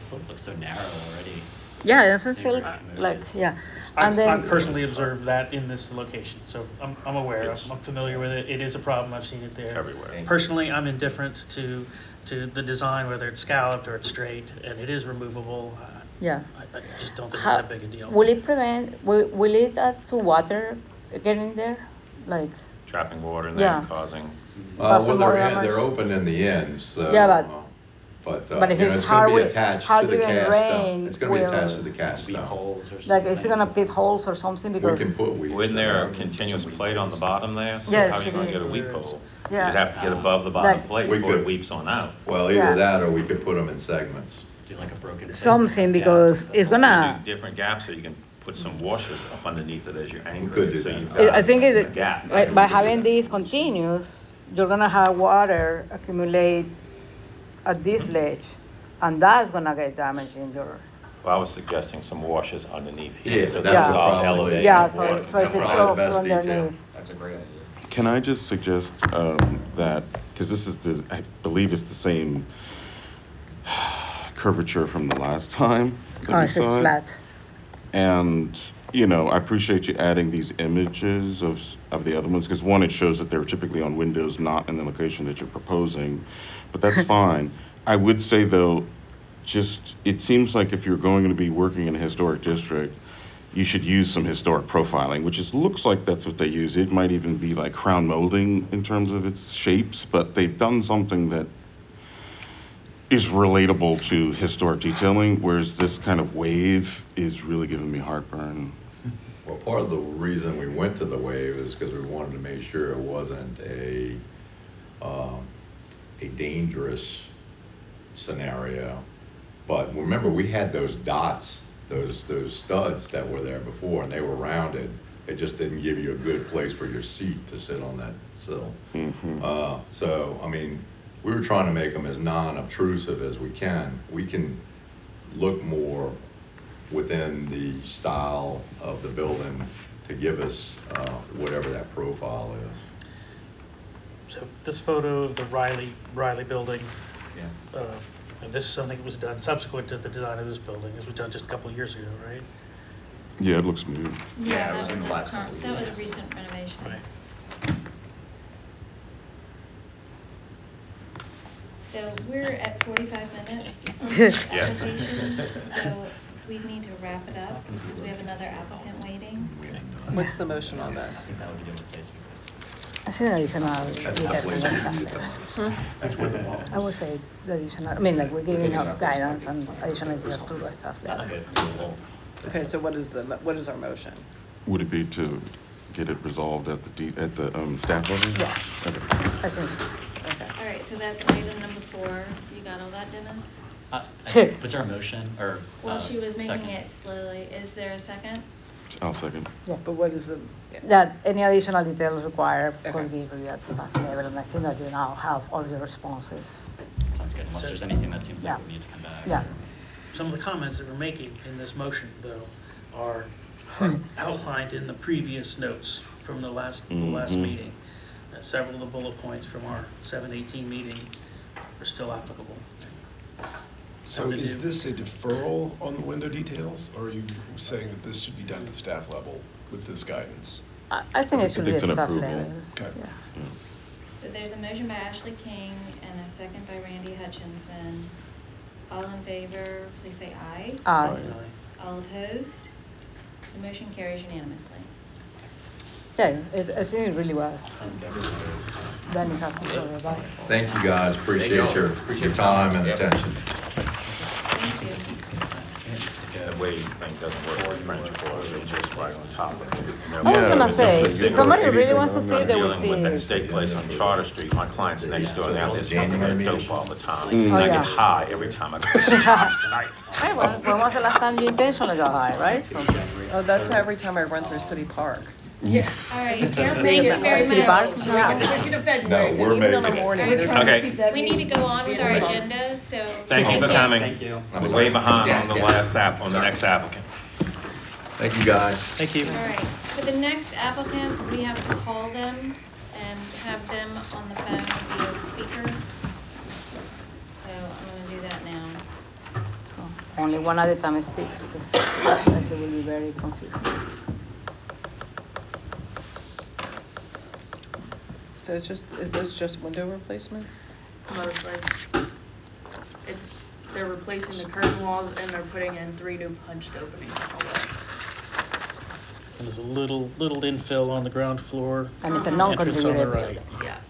sills look so narrow already. Yeah, it doesn't Seem feel very like, commodious. yeah. And I've then, personally observed that in this location, so I'm aware, It's- I'm familiar with it. It is a problem, I've seen it there. Everywhere. Personally, I'm indifferent to the design, whether it's scalloped or it's straight, and it is removable. yeah. I just don't think it's How- that big a deal. Will it prevent, will it add to water getting there? Like, Trapping water and Yeah. then causing, Cause Well, some more they're damage. open in the ends, so. Yeah, but if you know, it's it's gonna be hard, attached to hard the given cast rain, stone. It's gonna be attached to the cast Beep stone. holes or something. like, is it gonna pip holes or something? We Because can put weeps. wasn't in there a there. continuous plate on the bottom there? So Yes, how are you it gonna get a is. weep hole? Yeah. You'd have to get above the bottom Like- plate We before it could- weeps on out. Well, Yeah. either that or we could put them in segments. Do like a broken pipe. something, Yeah. because it's You gonna, do different gaps so you can put some washers up underneath it as you're anchoring. could do so that. you've I got think a gap. by having these continuous, you're gonna have water accumulate at this ledge, and that's gonna get damaged in your, Well, I was suggesting some washers underneath here. Yeah, so that's that's the about problem. elevation yeah, of so water. it's That's a probably flow the best from detail. underneath. That's a great idea. Can I just suggest that, because this is I believe it's the same curvature from the last time that Oh, we it's just saw it. flat. And, I appreciate you adding these images of the other ones, because one, it shows that they're typically on windows, not in the location that you're proposing, but that's fine. I would say, though, it seems like if you're going to be working in a historic district, you should use some historic profiling, which looks like that's what they use. It might even be like crown molding in terms of its shapes, but they've done something that is relatable to historic detailing, whereas this kind of wave is really giving me heartburn. Well, part of the reason we went to the wave is because we wanted to make sure it wasn't a dangerous scenario. But remember, we had those dots, those studs that were there before, and they were rounded. It just didn't give you a good place for your seat to sit on that sill. Mm-hmm. So, I mean, we were trying to make them as non-obtrusive as we can. We can look more within the style of the building to give us whatever that profile is. So this photo of the Riley building, Yeah. and this is something that was done subsequent to the design of this building. This was done just a couple of years ago, right? Yeah, it looks new. Yeah, it that was in the last couple of That was years. a recent renovation. Right. So we're at 45 minutes on this Yes. application, so we need to wrap it up because we have another applicant waiting. What's the motion on I this? think that would be the only place we could. I think additional That's where the ball I would say the additional, I mean, like, we're giving out guidance and additional details to the stuff. That's good. Okay, so what is our motion? Would it be to get it resolved at the staff level? Yeah. Okay. I think so. Okay. All right, so that's item number 4. You got all that, Dennis? Was there a motion or Well, she was making second? it slowly. Is there a second? I'll second. Yeah. But what is the, That any additional details required Okay. could be reviewed at staff level, and I think that you now have all your responses. Sounds good, unless there's anything that seems like Yeah. would need to come back. Yeah. Some of the comments that we're making in this motion, though, are outlined in the previous notes from the last Mhm. meeting. Several of the bullet points from our 7/18 meeting are still applicable. So Some to is do. this a deferral on the window details, or are you saying that this should be done at the staff level with this guidance? I think it should be it's at an staff approval. level. Okay. Yeah. Yeah. So there's a motion by Ashley King and a second by Randy Hutchinson. All in favor, please say aye. Aye. All opposed? The motion carries unanimously. Yeah, I think it really was. Send everybody. Dan is asking for advice. Thank you, guys. Appreciate your time and attention. Thank you. The wave thing doesn't work with French floors, it's just right on top of it. I was gonna say, if somebody really wants to see it, they will I'm see dealing with that it. steak place on Charter Street, my client's next door, and they have to jump in their dope all the time. Oh, And I yeah. get high every time I go to the shop tonight. Hey, when was the last time you intentionally got high, right? oh, that's every time I run through City Park. Yeah. All right, Being thank you very City Park? much. Push it to February. No, we're Even in the making it. morning. We're there's- trying to Okay. keep that We need to meeting go on with our being- agenda, so. Thank you for coming. Thank you. I was way behind on the last on the next applicant. Thank you, guys. Thank you. All right, for the next applicant, we have to call them and have them on the phone via speaker. So I'm gonna do that now. So, only one at a time speaks because otherwise it will be very confusing. So is this just window replacement? Most like, they're replacing the curtain walls and they're putting in 3 new punched openings on the wall. And there's a little infill on the ground floor. And it's a Uh-huh. Entrance on the non-contributed right. building. Yeah.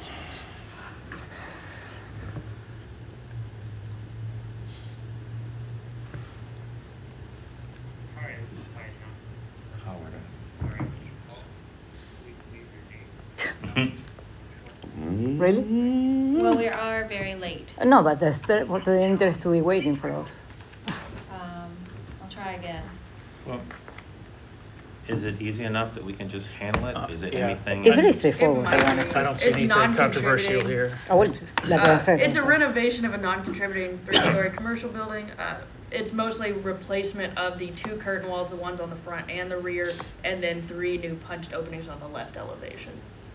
Really? Well, we are very late. No, but there's the interest to be waiting for us. I'll try again. Well, is it easy enough that we can just handle it? Is it Yeah. anything? It's very that- straightforward. might to be be. honest. I don't see It's anything controversial non-contributing. here. I will, like I said. It's a so- renovation of a non-contributing 3-story commercial building. It's mostly replacement of the 2 curtain walls, the ones on the front and the rear, and then 3 new punched openings on the left elevation.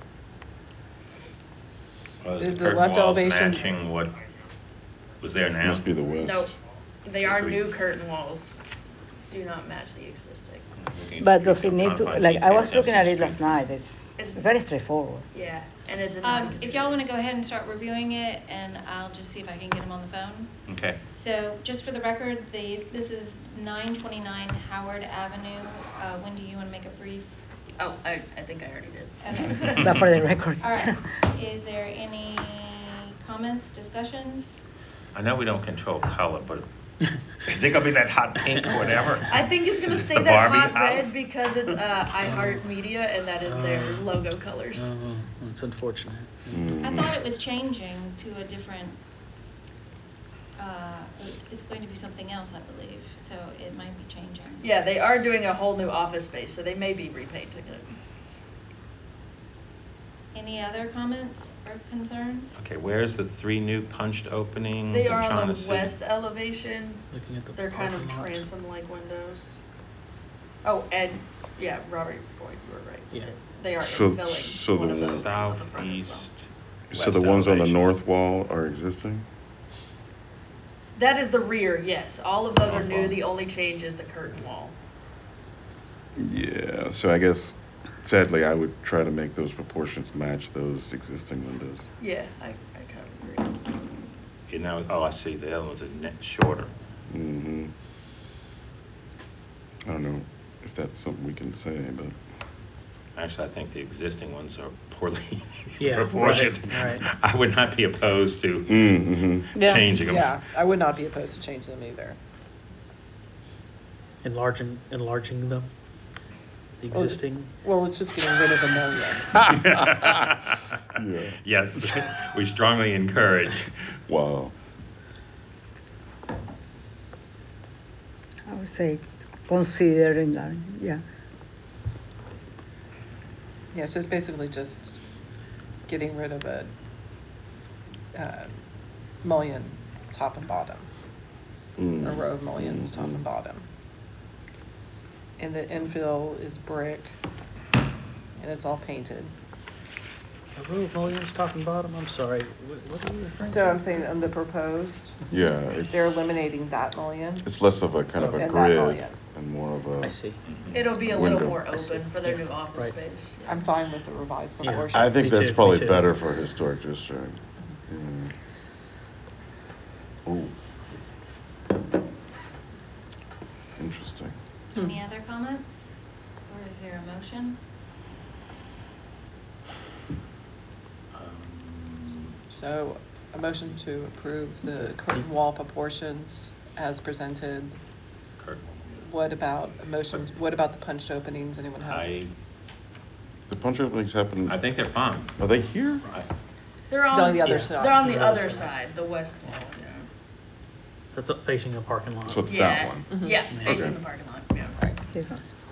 Is Is the the curtain left walls elevation- matching what was there now? Must be the west. Nope, they are Agreed. new curtain walls. Do not match the existing. Looking at But the does street, it I'm need trying to, find like, I was details looking at in it the last street. night, it's very straightforward. Yeah, and it's a If non-contributing. y'all want to go ahead and start reviewing it, and I'll just see if I can get him on the phone. Okay. So, just for the record, this is 929 Howard Avenue. Wendy, you want to make a brief? Oh, I think I already did. Okay. But for the record. All right. Is there any comments, discussions? I know we don't control color, but is it gonna be that hot pink or whatever? I think it's gonna Is it stay the that Barbie hot house? red because it's iHeartMedia and that is their logo colors. Oh, that's unfortunate. I thought it was changing to a different, it's going to be something else, I believe, so it might be changing. Yeah, they are doing a whole new office space, so they may be repainting it. Any other comments or concerns? Okay, where's the 3 new punched openings? They I'm are trying on to the see. west elevation. Looking at the They're kind of parking lot. transom-like windows. Oh, and, yeah, Robert Boyd, you were right. Yeah. They are So- infilling so one the of the openings on the front as Southeast. well. So the west ones on the elevation. north wall are existing? That is the rear, yes. All of those are North new. wall. The only change is the curtain wall. Yeah, so I guess sadly I would try to make those proportions match those existing windows. Yeah, I kind of agree. You know, oh, I see, the other ones are shorter. Mm-hmm. I don't know if that's something we can say, but Actually, I think the existing ones are poorly Yeah, proportioned. right. I would not be opposed to mm-hmm. Yeah. changing them. Yeah, I would not be opposed to change them either. Enlarging them, the existing. Well, it's just getting rid of a million. Yeah. Yes, we strongly encourage. Wow. I would say considering that, yeah. Yeah, so it's basically just getting rid of a mullion top and bottom. A row of mullions top and bottom. And the infill is brick, and it's all painted. A row of mullions, top and bottom, I'm sorry, what are you referring to? So I'm saying on the proposed, Yeah, they're eliminating that mullion. it's less of a kind of a And that grid mullion. and more of a. I see. It'll be a little Window. more I see. open for their Yeah, new office right. space. Yeah. I'm fine with the revised Yeah. proportions. I think Me that's too, probably me too. better for a historic district. Yeah. Ooh. Interesting. Any other comments? Or is there a motion? So a motion to approve the curtain wall proportions as presented. Curtain. What about a motion, what about the punched openings? Anyone have? The punch openings happen. I think they're fine. Are they here? They're on, On the other Yeah. side. They're on the The other other side. side, the west wall, yeah. So it's up facing the parking lot. So it's Yeah, that one. yeah, facing Okay. the parking lot, yeah. Here it goes.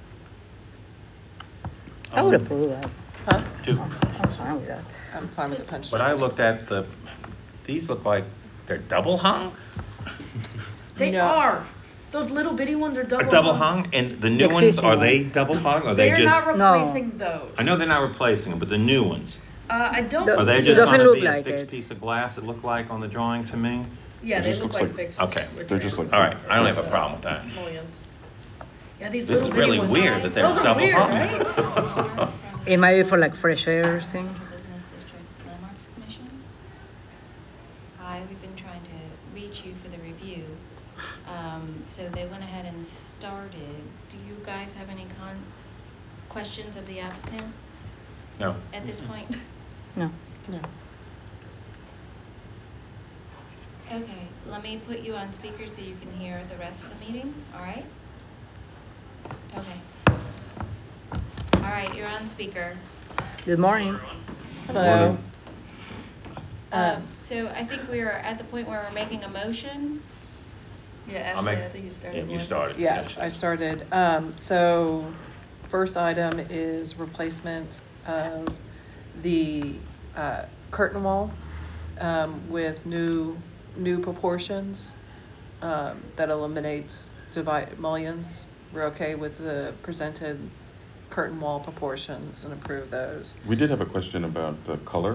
I would approve that. Huh? I'm fine with that. I'm fine with the punched But I openings. looked at these look like they're double hung? They No. are. Those little bitty ones are double. Double hung, and the new The ones, existing are they ones. double hung, or they They're just? not No. replacing those. I know they're not replacing them, but the new ones, I don't. The- are they It just doesn't gonna look be a like fixed it. piece of glass? It looked like on the drawing to me. Yeah, It they just look looks like like- fixed Okay. wood They're just trams. All right, I don't have a problem with that. Mullions. Yeah, these This little is bitty really ones. weird that they're Those are double weird, hung. right? It might be for like fresh air thing. Central Business District Landmarks Commission. Hi, we've been trying to reach you for the review. So they went ahead and started. Do you guys have any questions of the applicant No. at this point? No. No. Okay, let me put you on speaker so you can hear the rest of the meeting, all right? Okay. All right, you're on speaker. Good morning. Hello. So I think we are at the point where we're making a motion. Yeah, I'll Ashley, make- I think you started. Yeah, you one. started. Yes, I started. So first item is replacement of the curtain wall with new proportions that eliminates mullions. We're okay with the presented curtain wall proportions and approve those. We did have a question about the color.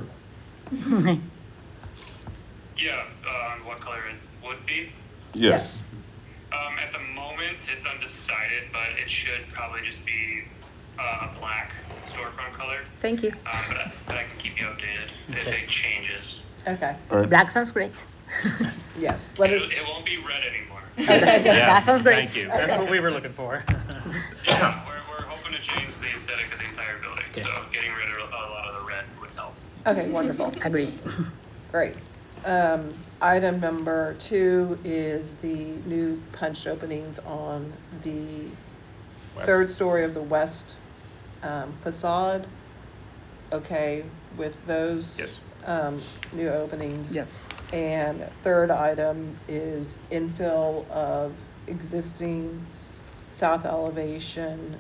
Yeah, what color it would be. Yes. At the moment, it's undecided, but it should probably just be a black storefront color. Thank you. But I can keep you updated if Okay. it changes. Okay. All right. Black sounds great. Yes. Let us. It won't be red anymore. Okay. Yes, That sounds great. Thank you. That's what we were looking for. Yeah, we're hoping to change the aesthetic of the entire building, Okay. so getting rid of a lot of the red would help. Okay. Wonderful. Agreed. Great. Item number 2 is the new punched openings on the West. third story of the west facade. Okay with those Yes. new openings. Yep. And third item is infill of existing south elevation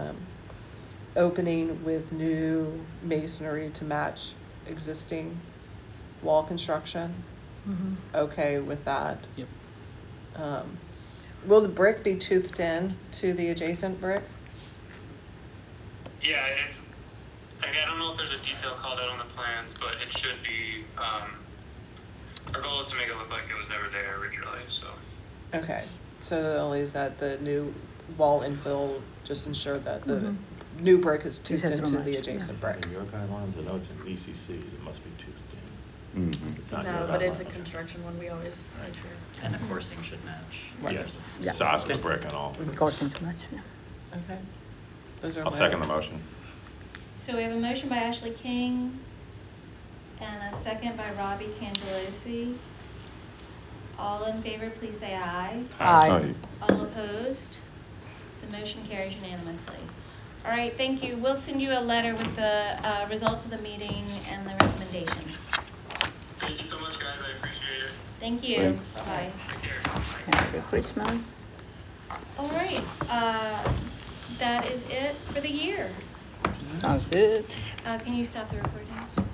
opening with new masonry to match existing wall construction. Mhm. Okay with that. Yep. Will the brick be toothed in to the adjacent brick? Yeah, I don't know if there's a detail called out on the plans, but it should be, our goal is to make it look like it was never there originally, so. Okay, so only is that the new wall infill, just ensure that the Mhm. new brick is toothed Is it into too the much? Yeah. adjacent Is brick. that in your guidelines? I know it's in ECC's, it must be toothed in. Mhm. It's not in No, your but it's a guidelines. construction one we always Right. make sure. And the coursing should match. Right. Yes, Yeah. size of the brick and all. Coursing too much. Yeah. Okay. Those are I'll my- second the motion. So we have a motion by Ashley King and a second by Robbie Cangelosi. All in favor, please say aye. Aye. All opposed? The motion carries unanimously. All right, thank you. We'll send you a letter with the results of the meeting and the recommendations. Thank you so much, guys, I appreciate it. Thank you. Thanks. Bye-bye. Take care. Merry Christmas. All right, that is it for the year. Sounds good. Can you stop the recording?